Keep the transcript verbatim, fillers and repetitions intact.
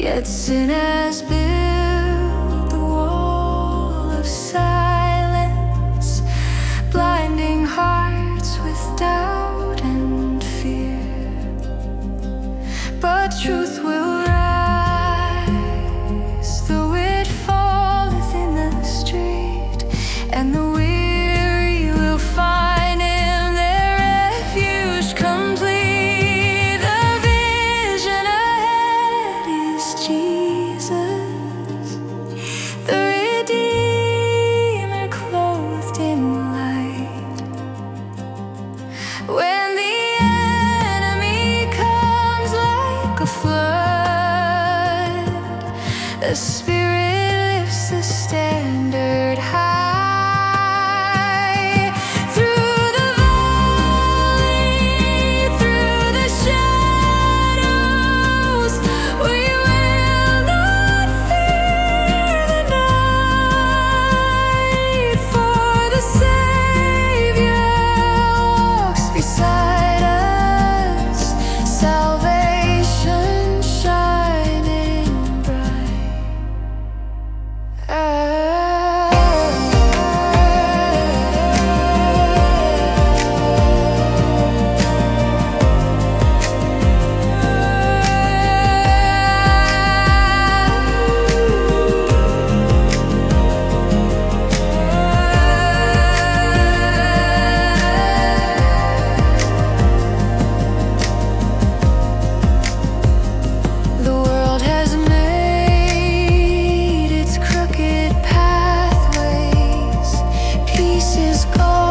Yet sin has built the wall of silence, blinding hearts with doubt and fear. But truth will rise, though it falleth in the street, and the weary will find in their refuge complete. The vision ahead is Jesus, the Redeemer clothed in light. When the enemy comes like a flood, the Spirit lifts the standard high. Through the valley, through the shadows, we will not fear the night, for the Savior walks beside us, salvation shining bright. The world has made its crooked pathways. Peace is gone.